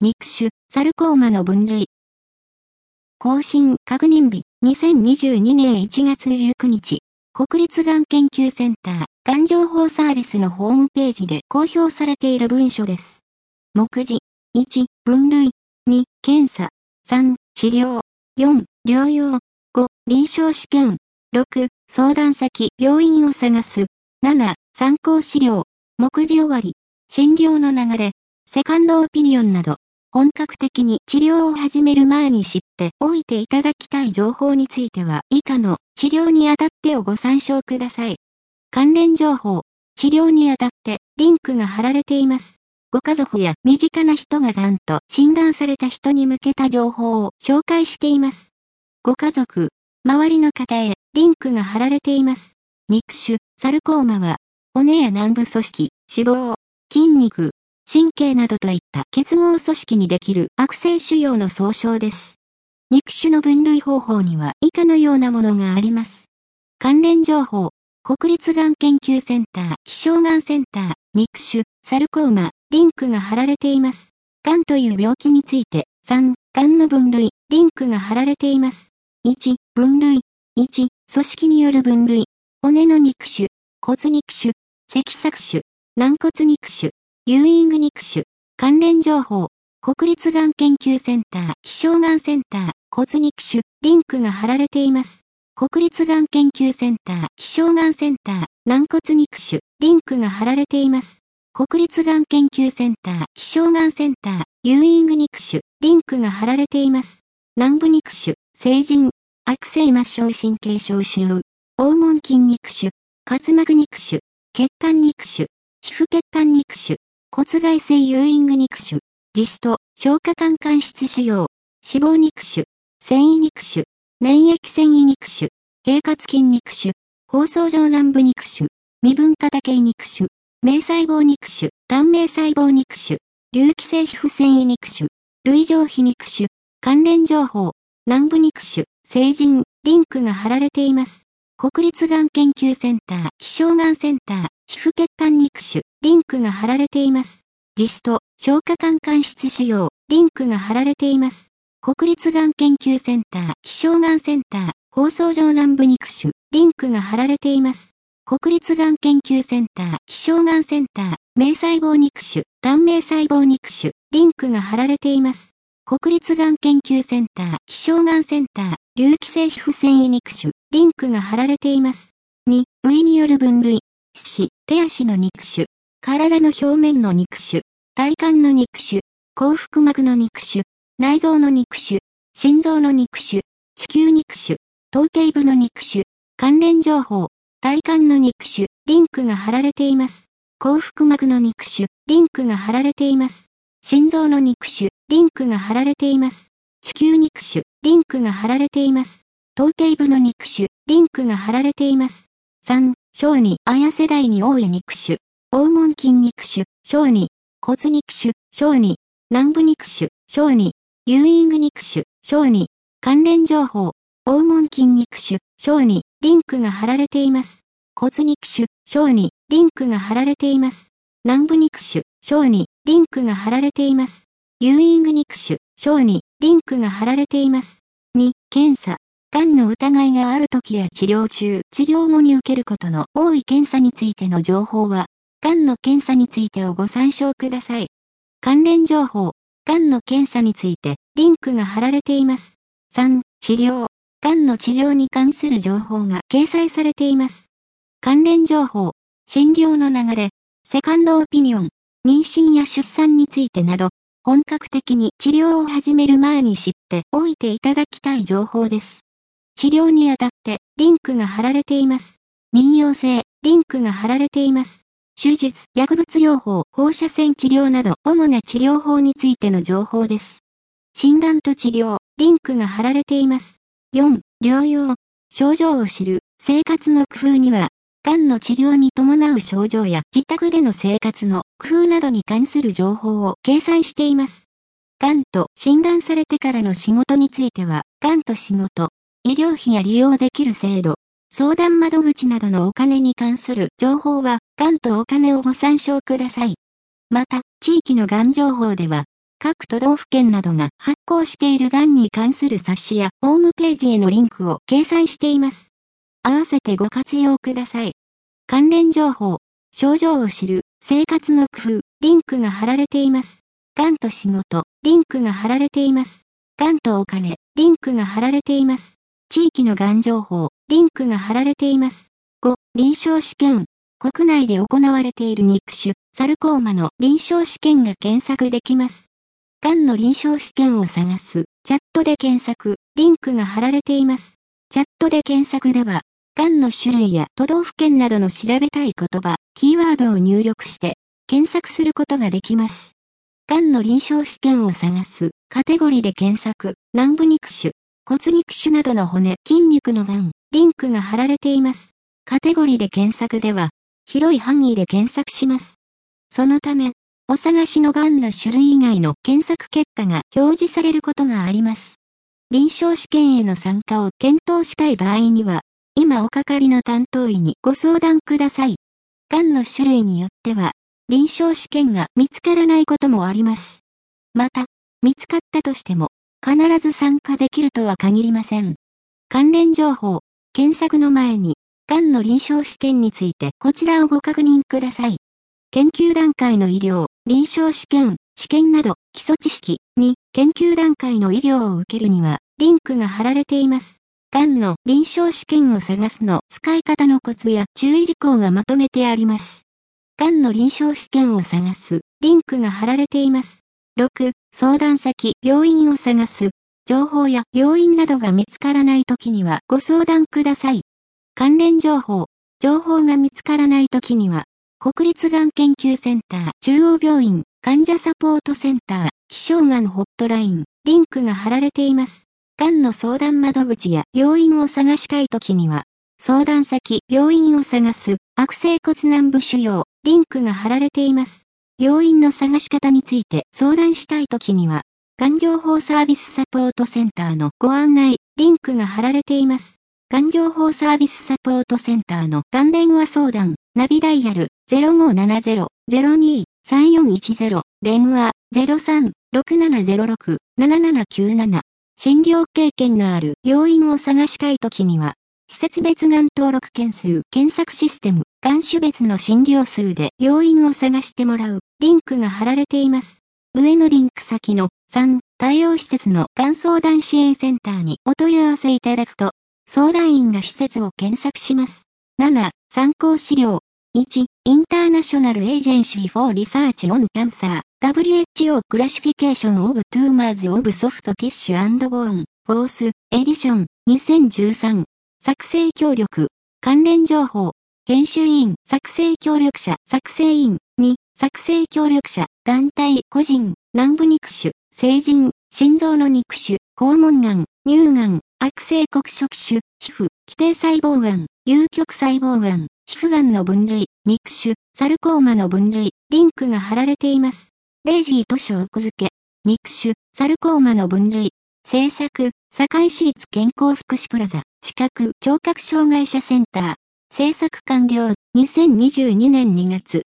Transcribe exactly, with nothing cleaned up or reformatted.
肉種、サルコーマの分類。更新確認日、にせんにじゅうにねんいちがつじゅうくにち、国立がん研究センター、がん情報サービスのホームページで公表されている文書です。目次、いち、分類、に、検査、さん、治療、よん、療養、ご、臨床試験、ろく、相談先、病院を探す、なな、参考資料、目次終わり、診療の流れ、セカンドオピニオンなど、本格的に治療を始める前に知っておいていただきたい情報については以下の治療にあたってをご参照ください。関連情報、治療にあたってリンクが貼られています。ご家族や身近な人ががんと診断された人に向けた情報を紹介しています。ご家族、周りの方へリンクが貼られています。肉種、サルコーマは、骨や軟部組織、脂肪、筋肉、神経などといった結合組織にできる悪性腫瘍の総称です。肉種の分類方法には以下のようなものがあります。関連情報、国立がん研究センター、希少がんセンター、肉種、サルコーマ、リンクが貼られています。がんという病気について、さん、がんの分類、リンクが貼られています。いち、分類、いち、組織による分類、骨の肉種、骨肉種、脊索種、軟骨肉種、ユーイング肉種、関連情報、国立がん研究センター、希少がんセンター、骨肉種、リンクが貼られています。国立がん研究センター、希少がんセンター、軟骨肉種、リンクが貼られています。国立がん研究センター、希少がんセンター、ユーイング肉種、リンクが貼られています。軟部肉種、成人、悪性末梢神経症腫瘍、黄門筋肉種、滑膜肉種、血管肉種、皮膚血管肉種、骨外性ユーイング肉種、ジスト、消化管間質腫瘍、脂肪肉種、繊維肉種、粘液繊維肉種、平滑筋肉種、包装状軟部肉種、未分化多系肉種、明細胞肉種、断明細胞肉種、隆起性皮膚繊維肉種、類上皮肉種、関連情報、軟部肉種、成人、リンクが貼られています。国立がん研究センター、希少がんセンター、皮膚血管肉種、リンクが貼られています。ジスト、消化管間質腫瘍、リンクが貼られています。国立がん研究センター、希少がんセンター、包装状軟部肉種、リンクが貼られています。国立がん研究センター、希少がんセンター、明細胞肉種、断明細胞肉種、リンクが貼られています。国立がん研究センター、希少がんセンター、隆起性皮膚繊維肉種、リンクが貼られています。に、部位による分類、四肢、手足の肉種、体の表面の肉種、体幹の肉種、後腹膜の肉種、内臓の肉種、心臓の肉種、子宮肉種、頭頸部の肉種、関連情報、体幹の肉種、リンクが貼られています。後腹膜の肉種、リンクが貼られています。心臓の肉種、リンクが貼られています。子宮肉種、リンクが貼られています。頭頸部の肉種、リンクが貼られています。さん、小児、綾世代に多い肉種、黄門筋肉種、小児、骨肉種、小児、軟部肉種、小児、ユーイング肉種、小児、関連情報、黄門筋肉種、小児、リンクが貼られています。骨肉種、小児、リンクが貼られています。軟部肉種、小児、リンクが貼られています。ユーイング肉種、小児、リンクが貼られています。に、検査。がんの疑いがあるときや治療中、治療後に受けることの多い検査についての情報は、がんの検査についてをご参照ください。関連情報。がんの検査について、リンクが貼られています。さん、治療。がんの治療に関する情報が掲載されています。関連情報。診療の流れ。セカンドオピニオン。妊娠や出産についてなど、本格的に治療を始める前に知っておいていただきたい情報です。治療にあたって、リンクが貼られています。妊用性、リンクが貼られています。手術、薬物療法、放射線治療など、主な治療法についての情報です。診断と治療、リンクが貼られています。よん、療養、症状を知る、生活の工夫には、がんの治療に伴う症状や自宅での生活の工夫などに関する情報を掲載しています。がんと診断されてからの仕事については、がんと仕事、医療費や利用できる制度、相談窓口などのお金に関する情報は、がんとお金をご参照ください。また、地域のがん情報では、 各都道府県などが発行しているがんに関する冊子やホームページへのリンクを掲載しています。合わせてご活用ください。関連情報、症状を知る、生活の工夫、リンクが貼られています。がんと仕事、リンクが貼られています。がんとお金、リンクが貼られています。地域のがん情報、リンクが貼られています。ご、臨床試験。国内で行われている肉種、サルコーマの臨床試験が検索できます。がんの臨床試験を探す、チャットで検索、リンクが貼られています。チャットで検索では、がんの種類や都道府県などの調べたい言葉、キーワードを入力して、検索することができます。がんの臨床試験を探す、カテゴリーで検索、軟部肉種、骨肉種などの骨、筋肉のがん、リンクが貼られています。カテゴリーで検索では、広い範囲で検索します。そのため、お探しのがんの種類以外の検索結果が表示されることがあります。臨床試験への参加を検討したい場合には、今おかかりの担当医にご相談ください。がんの種類によっては、臨床試験が見つからないこともあります。また、見つかったとしても、必ず参加できるとは限りません。関連情報、検索の前に、がんの臨床試験についてこちらをご確認ください。研究段階の医療、臨床試験、治験など基礎知識に研究段階の医療を受けるにはリンクが貼られています。がんの臨床試験を探すの使い方のコツや注意事項がまとめてあります。がんの臨床試験を探すリンクが貼られています。ろく、相談先、病院を探す。情報や病院などが見つからないときにはご相談ください。関連情報、情報が見つからないときには、国立がん研究センター、中央病院、患者サポートセンター、希少がんホットライン、リンクが貼られています。がんの相談窓口や病院を探したいときには、相談先、病院を探す、悪性骨軟部腫瘍、リンクが貼られています。病院の探し方について相談したいときには、がん情報サービスサポートセンターのご案内、リンクが貼られています。がん情報サービスサポートセンターのがん電話相談、ナビダイヤル ゼロごななゼロ ゼロに さんよんいちゼロ、電話 ゼロさん ろくななゼロろく ななななきゅうなな。診療経験のある病院を探したいときには、施設別がん登録件数検索システム、がん種別の診療数で病院を探してもらうリンクが貼られています。上のリンク先のさん、対応施設のがん相談支援センターにお問い合わせいただくと、相談員が施設を検索します。なな、参考資料。いち、インターナショナルエージェンシー for Research on Cancer、ダブリューエイチオー Classification of Tumors of Soft Tissue and Bone、フォース、エディション、にせんじゅうさん。作成協力、関連情報、編集員、作成協力者、作成員、に、作成協力者、団体、個人、軟部肉種、成人、心臓の肉種、肛門がん、乳がん、悪性黒色種、皮膚、基底細胞がん、有極細胞がん、皮膚がんの分類、肉種、サルコーマの分類、リンクが貼られています。レイジー図書奥付け、肉種、サルコーマの分類、制作、堺市立健康福祉プラザ、視覚、聴覚障害者センター、制作完了、にせんにじゅうにねんにがつ。